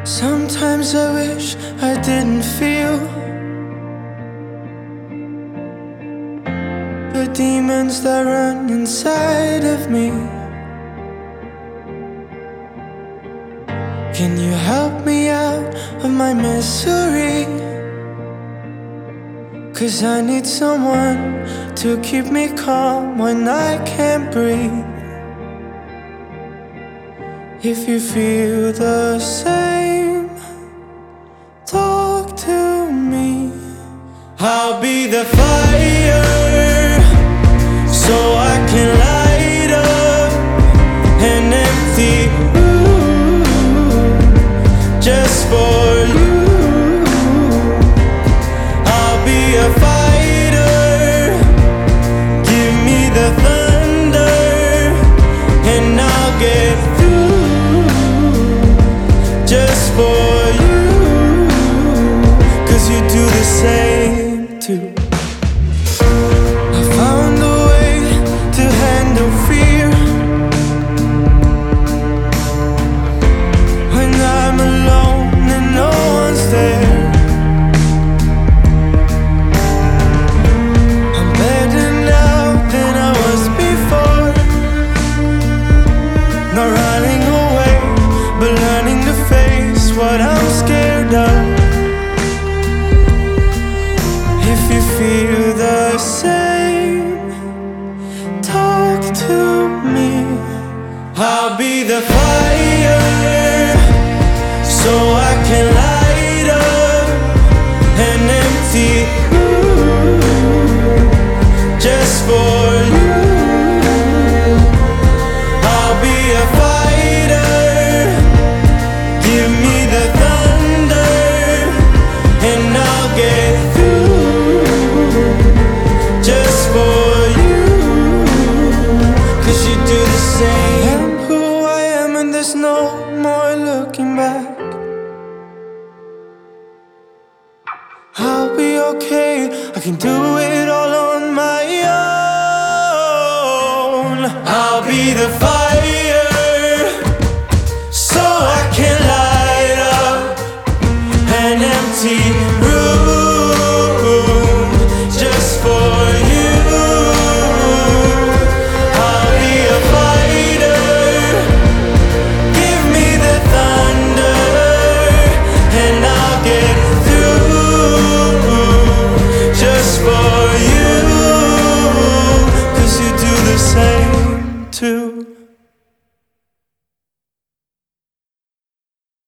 Sometimes I wish I didn't feel the demons that run inside of me. Can you help me out of my misery? 'Cause I need someone to keep me calm when I can't breathe. If you feel the same, talk to me. I'll be the fire, so I can light up an empty room just for you. I'll be a fighter, give me the thunder, and I'll get through just for you. 'Cause you do the same too. I found a way to handle fear when I'm alone and no one's there. I'm better now than I was before. Not running away, but learning to face what I'm scared of. If you feel the same, talk to me. I'll be the fire, so I can light up an empty room just for you. I'll be a fighter, give me the thunder, and I'll get through just for you. 'Cause you do the same. I am who I am and there's no more looking back. I'll be okay, I can do it all on my own. I'll be the fire,